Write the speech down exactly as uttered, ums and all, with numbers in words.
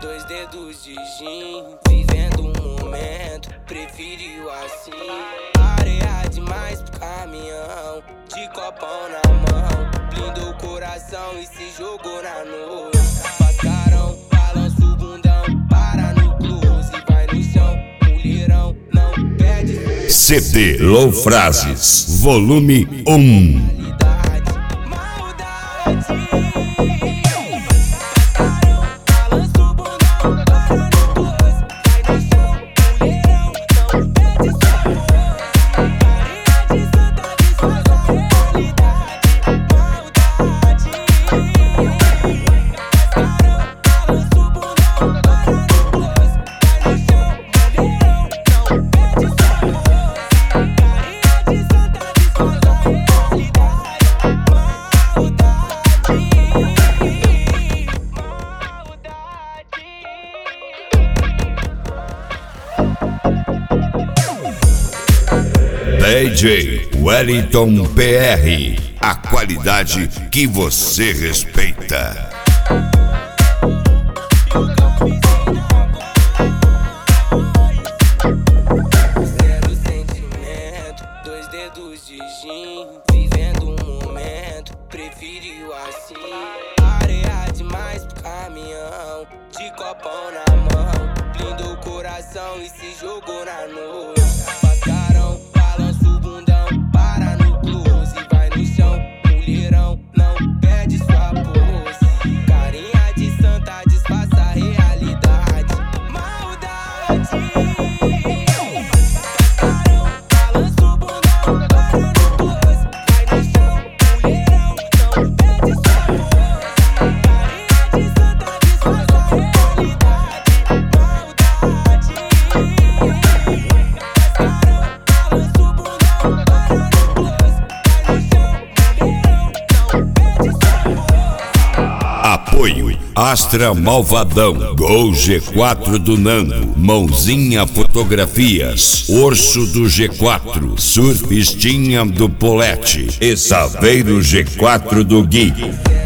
dois dedos de gin, vivendo um momento, preferiu assim. Areia demais pro caminhão, de copão na mão, blindou o coração e se jogou na noite. Faz carão, balança o bundão, para no close e vai no chão. Mulherão, não pede. C D Low Frases, volume um. D J Wellington P R, a qualidade que você respeita. Zero sentimento, dois dedos de gin, vivendo um momento, preferiu assim. Areia demais pro caminhão, de copão na mão, blindou o coração e se jogou na noite. Faz carão, balança o bundão, para no close e vai no chão. Mulherão, não pede sua pose, carinha de santa disfarça a realidade. Maldade. Apoio Astra Malvadão, Gol G quatro do Nando, Mãozinha Fotografias, Urso do G quatro, Surfistinha do Polete e Saveiro G quatro do Gui.